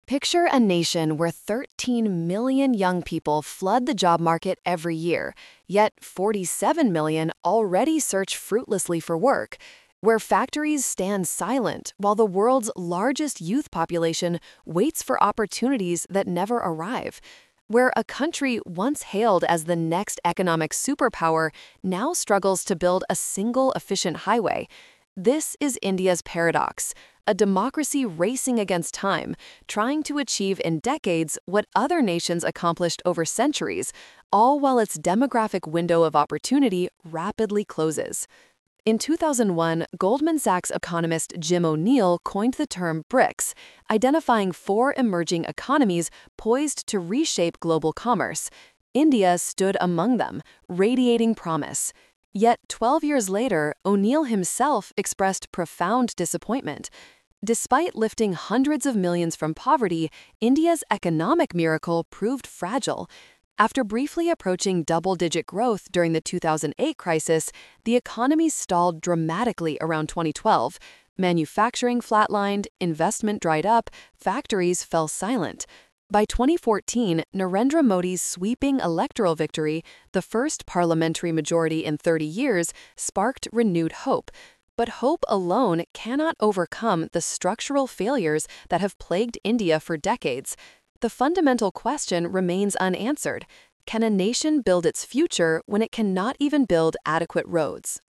Picture a nation where 13 million young people flood the job market every year, yet 47 million already search fruitlessly for work, where factories stand silent while the world's largest youth population waits for opportunities that never arrive, where a country once hailed as the next economic superpower now struggles to build a single efficient highway. This is India's paradox, a democracy racing against time, trying to achieve in decades what other nations accomplished over centuries, all while its demographic window of opportunity rapidly closes. In 2001, Goldman Sachs economist Jim O'Neill coined the term BRICS, identifying four emerging economies poised to reshape global commerce. India stood among them, radiating promise. Yet 12 years later, O'Neill himself expressed profound disappointment. Despite lifting hundreds of millions from poverty, India's economic miracle proved fragile. After briefly approaching double-digit growth during the 2008 crisis, the economy stalled dramatically around 2012. Manufacturing flatlined, investment dried up, factories fell silent. By 2014, Narendra Modi's sweeping electoral victory, the first parliamentary majority in 30 years, sparked renewed hope. But hope alone cannot overcome the structural failures that have plagued India for decades. The fundamental question remains unanswered. Can a nation build its future when it cannot even build adequate roads?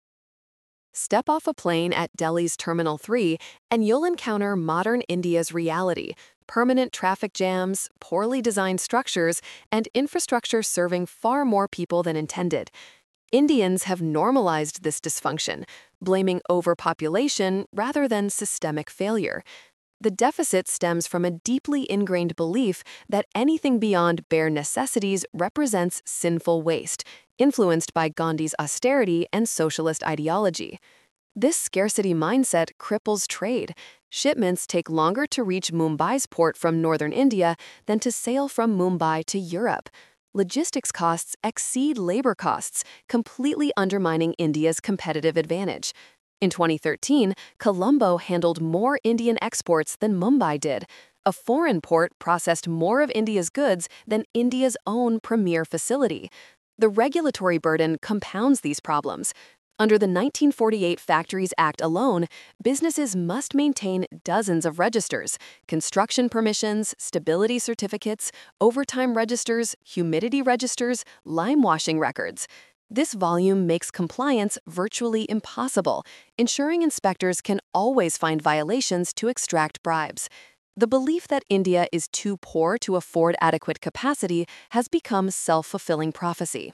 Step off a plane at Delhi's Terminal 3 and you'll encounter modern India's reality: permanent traffic jams, poorly designed structures, and infrastructure serving far more people than intended. Indians have normalized this dysfunction, blaming overpopulation rather than systemic failure. The deficit stems from a deeply ingrained belief that anything beyond bare necessities represents sinful waste, influenced by Gandhi's austerity and socialist ideology. This scarcity mindset cripples trade. Shipments take longer to reach Mumbai's port from northern India than to sail from Mumbai to Europe. Logistics costs exceed labor costs, completely undermining India's competitive advantage. In 2013, Colombo handled more Indian exports than Mumbai did. A foreign port processed more of India's goods than India's own premier facility. The regulatory burden compounds these problems. Under the 1948 Factories Act alone, businesses must maintain dozens of registers: construction permissions, stability certificates, overtime registers, humidity registers, lime washing records. This volume makes compliance virtually impossible, ensuring inspectors can always find violations to extract bribes. The belief that India is too poor to afford adequate capacity has become self-fulfilling prophecy.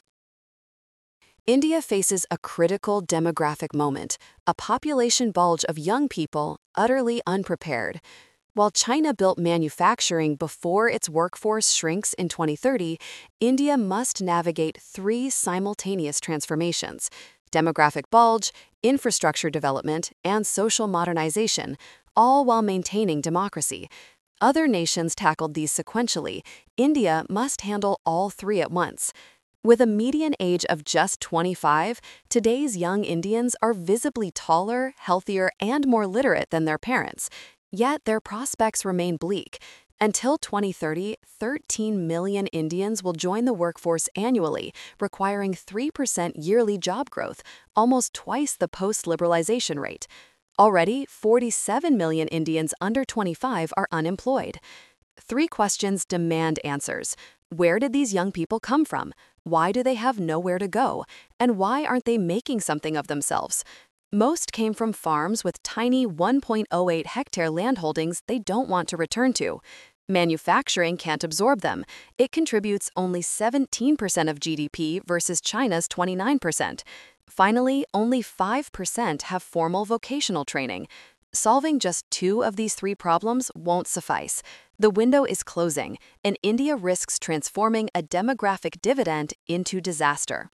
India faces a critical demographic moment, a population bulge of young people utterly unprepared. While China built manufacturing before its workforce shrinks in 2030, India must navigate three simultaneous transformations: demographic bulge, infrastructure development, and social modernization, all while maintaining democracy. Other nations tackled these sequentially. India must handle all three at once. With a median age of just 25, today's young Indians are visibly taller, healthier, and more literate than their parents. Yet their prospects remain bleak. Until 2030, 13 million Indians will join the workforce annually, requiring 3% yearly job growth, almost twice the post-liberalization rate. Already, 47 million Indians under 25 are unemployed. Three questions demand answers. Where did these young people come from? Why do they have nowhere to go? And why aren't they making something of themselves? Most came from farms with tiny 1.08 hectare landholdings they don't want to return to. Manufacturing can't absorb them. It contributes only 17% of GDP versus China's 29%. Finally, only 5% have formal vocational training. Solving just two of these three problems won't suffice. The window is closing, and India risks transforming a demographic dividend into disaster.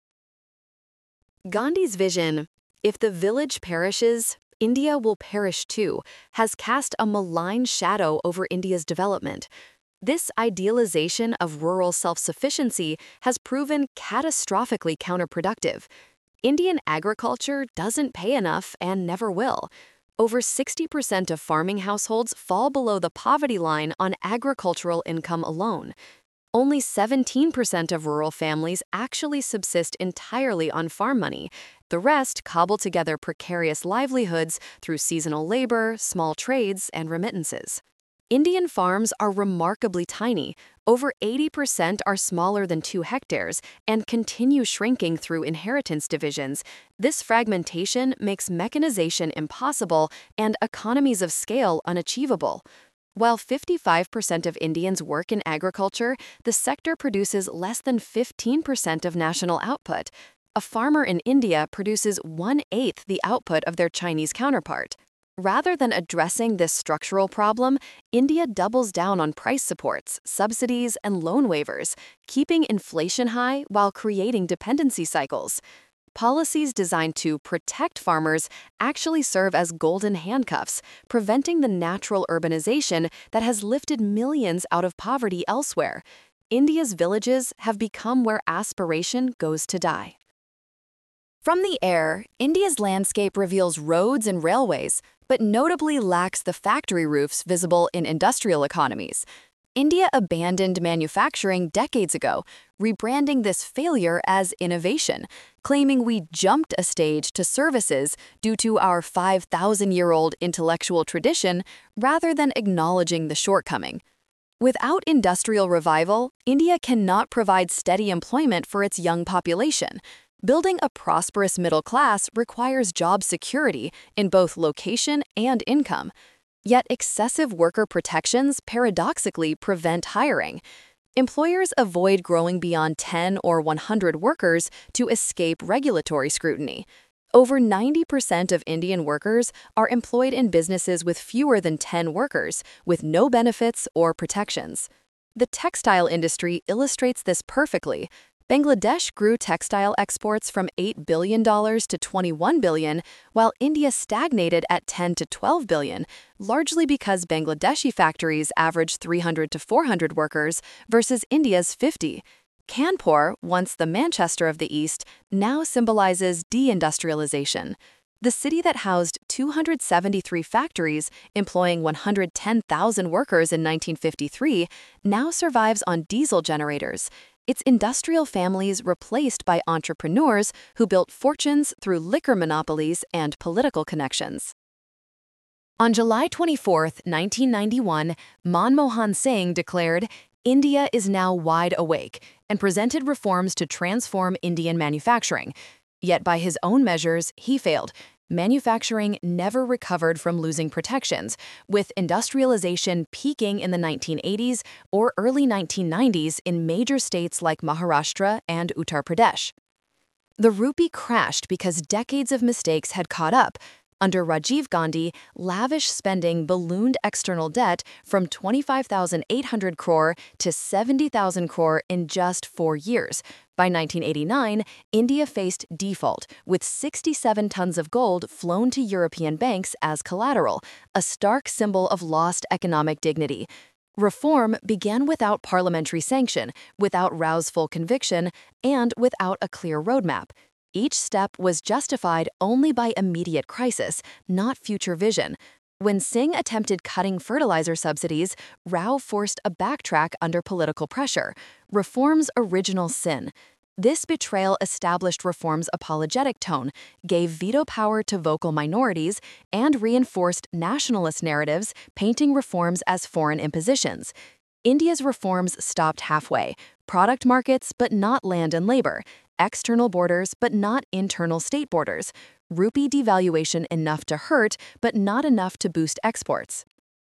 Gandhi's vision, "If the village perishes, India will perish too," has cast a malign shadow over India's development. This idealization of rural self-sufficiency has proven catastrophically counterproductive. Indian agriculture doesn't pay enough and never will. Over 60% of farming households fall below the poverty line on agricultural income alone. Only 17% of rural families actually subsist entirely on farm money. The rest cobble together precarious livelihoods through seasonal labor, small trades, and remittances. Indian farms are remarkably tiny. Over 80% are smaller than 2 hectares and continue shrinking through inheritance divisions. This fragmentation makes mechanization impossible and economies of scale unachievable. While 55% of Indians work in agriculture, the sector produces less than 15% of national output. A farmer in India produces 1/8 the output of their Chinese counterpart. Rather than addressing this structural problem, India doubles down on price supports, subsidies, and loan waivers, keeping inflation high while creating dependency cycles. Policies designed to protect farmers actually serve as golden handcuffs, preventing the natural urbanization that has lifted millions out of poverty elsewhere. India's villages have become where aspiration goes to die. From the air, India's landscape reveals roads and railways, but notably lacks the factory roofs visible in industrial economies. India abandoned manufacturing decades ago, rebranding this failure as innovation, claiming we jumped a stage to services due to our 5,000-year-old intellectual tradition rather than acknowledging the shortcoming. Without industrial revival, India cannot provide steady employment for its young population. Building a prosperous middle class requires job security in both location and income. Yet excessive worker protections paradoxically prevent hiring. Employers avoid growing beyond 10 or 100 workers to escape regulatory scrutiny. Over 90% of Indian workers are employed in businesses with fewer than 10 workers, with no benefits or protections. The textile industry illustrates this perfectly. Bangladesh grew textile exports from $8 billion to $21 billion, while India stagnated at $10 to $12 billion, largely because Bangladeshi factories average 300 to 400 workers versus India's 50. Kanpur, once the Manchester of the East, now symbolizes deindustrialization. The city that housed 273 factories, employing 110,000 workers in 1953, now survives on diesel generators. Its industrial families replaced by entrepreneurs who built fortunes through liquor monopolies and political connections. On July 24, 1991, Manmohan Singh declared, "India is now wide awake," and presented reforms to transform Indian manufacturing. Yet by his own measures, he failed. Manufacturing never recovered from losing protections, with industrialization peaking in the 1980s or early 1990s in major states like Maharashtra and Uttar Pradesh. The rupee crashed because decades of mistakes had caught up. Under Rajiv Gandhi, lavish spending ballooned external debt from 25,800 crore to 70,000 crore in just 4 years. By 1989, India faced default, with 67 tons of gold flown to European banks as collateral, a stark symbol of lost economic dignity. Reform began without parliamentary sanction, without rouseful conviction, and without a clear roadmap. Each step was justified only by immediate crisis, not future vision. When Singh attempted cutting fertilizer subsidies, Rao forced a backtrack under political pressure, reform's original sin. This betrayal established reform's apologetic tone, gave veto power to vocal minorities, and reinforced nationalist narratives, painting reforms as foreign impositions. India's reforms stopped halfway: product markets but not land and labor, external borders but not internal state borders, rupee devaluation enough to hurt but not enough to boost exports.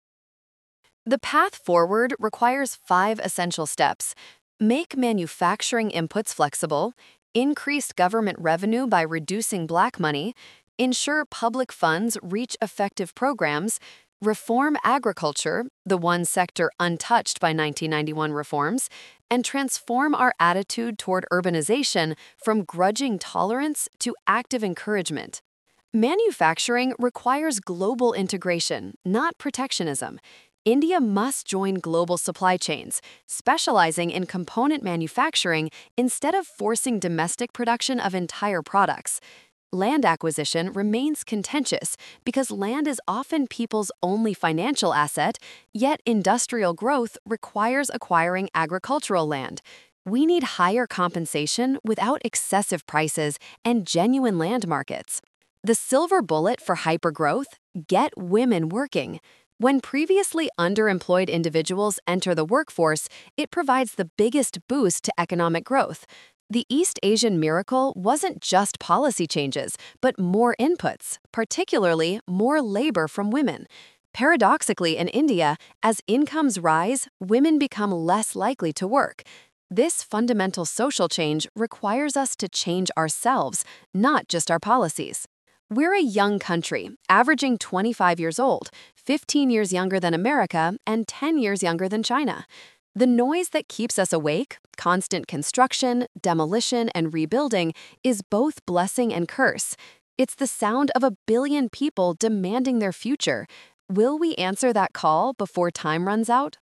The path forward requires 5 essential steps. Make manufacturing inputs flexible, increase government revenue by reducing black money, ensure public funds reach effective programs, reform agriculture, the one sector untouched by 1991 reforms, and transform our attitude toward urbanization from grudging tolerance to active encouragement. Manufacturing requires global integration, not protectionism. India must join global supply chains, specializing in component manufacturing instead of forcing domestic production of entire products. Land acquisition remains contentious because land is often people's only financial asset, yet industrial growth requires acquiring agricultural land. We need higher compensation without excessive prices and genuine land markets. The silver bullet for hypergrowth: get women working. When previously underemployed individuals enter the workforce, it provides the biggest boost to economic growth. The East Asian miracle wasn't just policy changes, but more inputs, particularly more labor from women. Paradoxically, in India, as incomes rise, women become less likely to work. This fundamental social change requires us to change ourselves, not just our policies. We're a young country, averaging 25 years old, 15 years younger than America, and 10 years younger than China. The noise that keeps us awake, constant construction, demolition, and rebuilding, is both blessing and curse. It's the sound of a billion people demanding their future. Will we answer that call before time runs out?